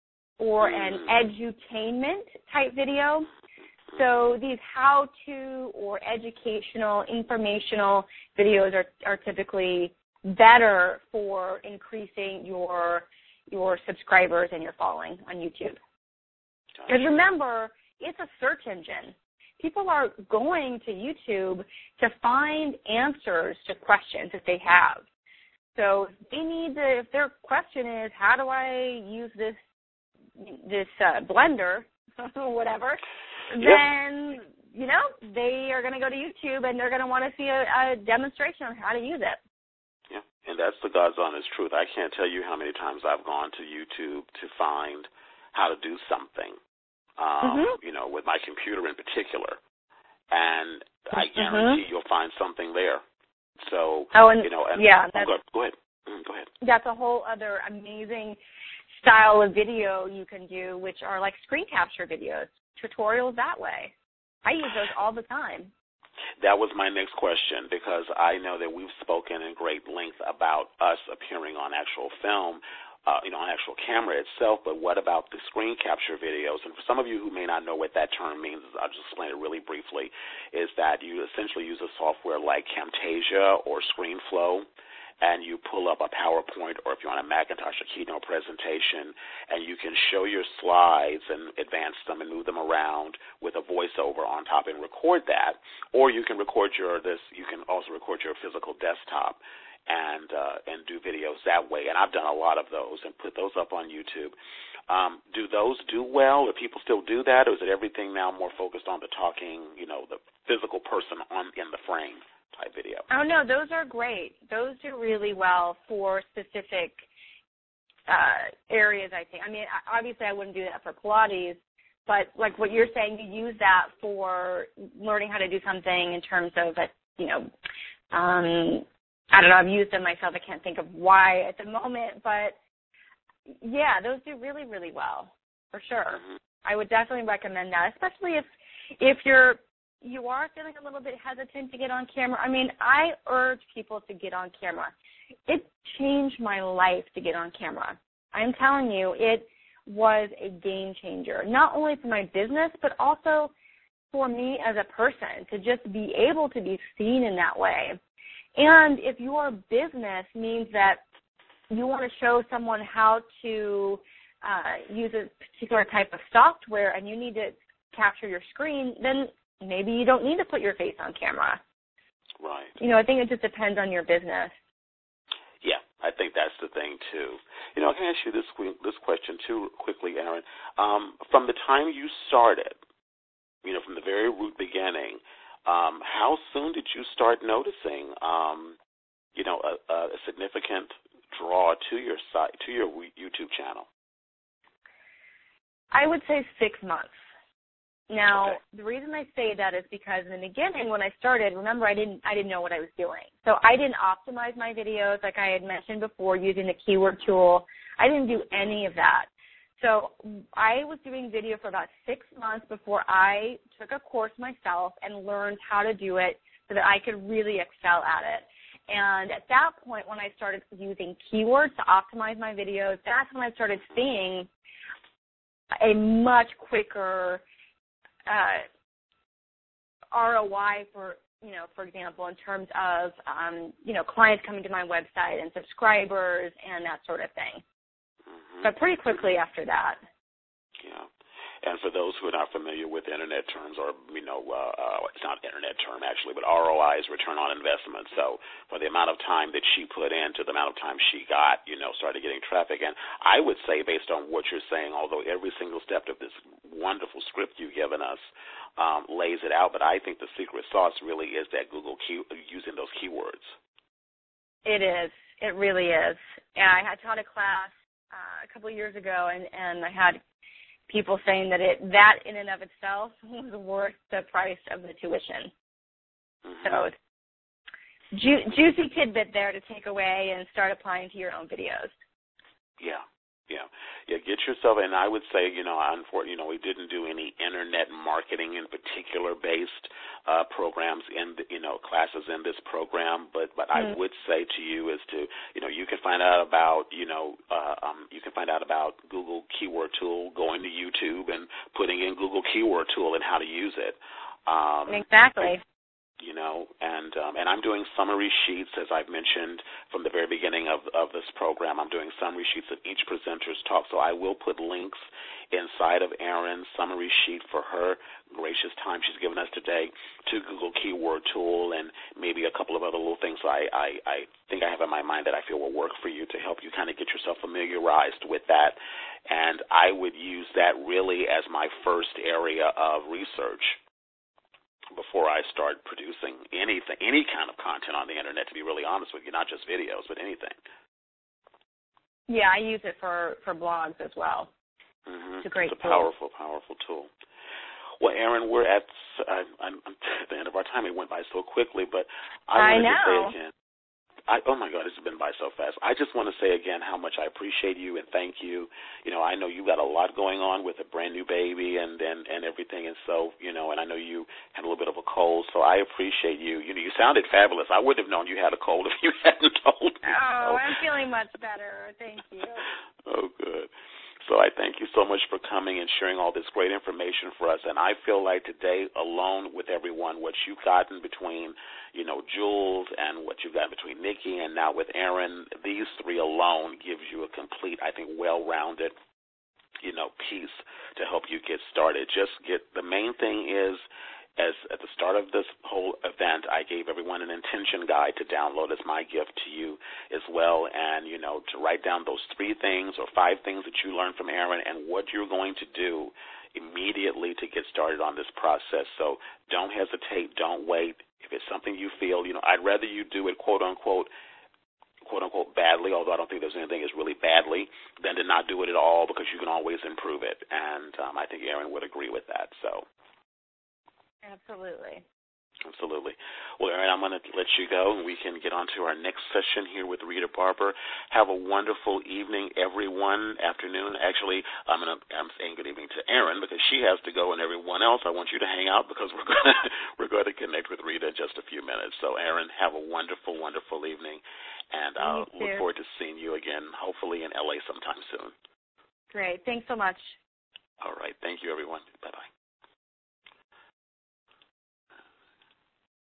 or an edutainment type video. So these how-to or educational, informational videos are, are typically better for increasing your your subscribers and your following on YouTube. Because remember, it's a search engine. People are going to YouTube to find answers to questions that they have. So they need to, if their question is, how do I use this this uh, blender or whatever, yeah. then, you know, they are going to go to YouTube and they're going to want to see a, a demonstration on how to use it. Yeah, and that's the God's honest truth. I can't tell you how many times I've gone to YouTube to find how to do something, um, mm-hmm. you know, with my computer in particular. And I guarantee mm-hmm. you'll find something there. So, oh, and, you know, and, yeah, oh, go, go ahead. Mm, go ahead. That's a whole other amazing style of video you can do, which are like screen capture videos, tutorials that way. I use those all the time. That was my next question, because I know that we've spoken in great length about us appearing on actual film, uh, you know, on actual camera itself, but what about the screen capture videos? And for some of you who may not know what that term means, I'll just explain it really briefly, is that you essentially use a software like Camtasia or ScreenFlow, and you pull up a PowerPoint, or if you're on a Macintosh, a keynote presentation, and you can show your slides and advance them and move them around with a voiceover on top and record that. Or you can record your this. You can also record your physical desktop and uh, and do videos that way. And I've done a lot of those and put those up on YouTube. Um, do those do well? Do people still do that, or is it everything now more focused on the talking, you know, the physical person on in the frame type video? Oh, no, those are great. Those do really well for specific uh, areas, I think. I mean, obviously I wouldn't do that for Pilates, but like what you're saying, you use that for learning how to do something in terms of, you know, um, I don't know, I've used them myself. I can't think of why at the moment, but yeah, those do really, really well, for sure. Mm-hmm. I would definitely recommend that, especially if if you're you are feeling a little bit hesitant to get on camera, I mean, I urge people to get on camera. It changed my life to get on camera. I'm telling you, it was a game changer, not only for my business, but also for me as a person, to just be able to be seen in that way. And if your business means that you want to show someone how to uh, use a particular type of software and you need to capture your screen, then maybe you don't need to put your face on camera. Right. You know, I think it just depends on your business. Yeah, I think that's the thing, too. You know, I can ask you this this question, too, quickly, Erin. Um, from the time you started, you know, from the very root beginning, um, how soon did you start noticing, um, you know, a, a significant draw to your site, to your YouTube channel? I would say six months. Now, okay. The reason I say that is because in the beginning when I started, remember I didn't I didn't know what I was doing. So I didn't optimize my videos like I had mentioned before using the keyword tool. I didn't do any of that. So I was doing video for about six months before I took a course myself and learned how to do it so that I could really excel at it. And at that point when I started using keywords to optimize my videos, that's when I started seeing a much quicker Uh, R O I for, you know, for example, in terms of, um, you know, clients coming to my website and subscribers and that sort of thing. Mm-hmm. But pretty quickly after that. Yeah. And for those who are not familiar with Internet terms, or, you know, uh, uh, it's not Internet term actually, but R O I is return on investment. So for the amount of time that she put into the amount of time she got, you know, started getting traffic. And I would say, based on what you're saying, although every single step of this wonderful script you've given us um, lays it out, but I think the secret sauce really is that Google key, using those keywords. It is. It really is. And I had taught a class uh, a couple of years ago, and, and I had people saying that it that in and of itself was worth the price of the tuition. Mm-hmm. So ju- juicy tidbit there to take away and start applying to your own videos. Yeah, yeah, yeah. Get yourself, and I would say, you know, unfortunately, you know, we didn't do any internet marketing in particular based uh, programs in, the, you know, classes in this program. But but mm-hmm. I would say to you is to, you know, you can find out about, you know, uh, um, you can find out about Google Keyword Tool, going to YouTube and putting in Google Keyword Tool and how to use it. Um, exactly. You know, and um, and I'm doing summary sheets, as I've mentioned from the very beginning of, of this program. I'm doing summary sheets of each presenter's talk, so I will put links inside of Erin's summary sheet for her gracious time she's given us today to Google Keyword Tool and maybe a couple of other little things I, I, I think I have in my mind that I feel will work for you to help you kind of get yourself familiarized with that. And I would use that really as my first area of research before I start producing anything, any kind of content on the internet, to be really honest with you, not just videos, but anything. Yeah, I use it for, for blogs as well. Mm-hmm. It's a great It's a tool. powerful, powerful tool. Well, Erin, we're at, uh, I'm, I'm at the end of our time. It went by so quickly, but I wanted I know. to say again, I, oh, my God, this has been by so fast. I just want to say again how much I appreciate you and thank you. You know, I know you got a lot going on with a brand-new baby and, and, and everything, and so, you know, and I know you had a little bit of a cold, so I appreciate you. You know, you sounded fabulous. I wouldn't have known you had a cold if you hadn't told me. Oh, so. I'm feeling much better. Thank you. Oh, good. So I thank you so much for coming and sharing all this great information for us. And I feel like today, alone with everyone, what you've gotten between, you know, Jules and what you've gotten between Nikki and now with Erin, these three alone gives you a complete, I think, well-rounded, you know, piece to help you get started. Just get, the main thing is, as at the start of this whole event, I gave everyone an intention guide to download as my gift to you as well, and, you know, to write down those three things or five things that you learned from Erin and what you're going to do immediately to get started on this process. So don't hesitate. Don't wait. If it's something you feel, you know, I'd rather you do it, quote, unquote, quote, unquote, badly, although I don't think there's anything that's really badly, than to not do it at all because you can always improve it. And um, I think Erin would agree with that. So. Absolutely. Absolutely. Well, Erin, I'm going to let you go, and we can get on to our next session here with Rita Barber. Have a wonderful evening, everyone, afternoon. Actually, I'm going to, I'm saying good evening to Erin because she has to go, and everyone else, I want you to hang out because we're going to, we're going to connect with Rita in just a few minutes. So, Erin, have a wonderful, wonderful evening, and I uh, look forward to seeing you again, hopefully in L A sometime soon. Great. Thanks so much. All right. Thank you, everyone. Bye-bye.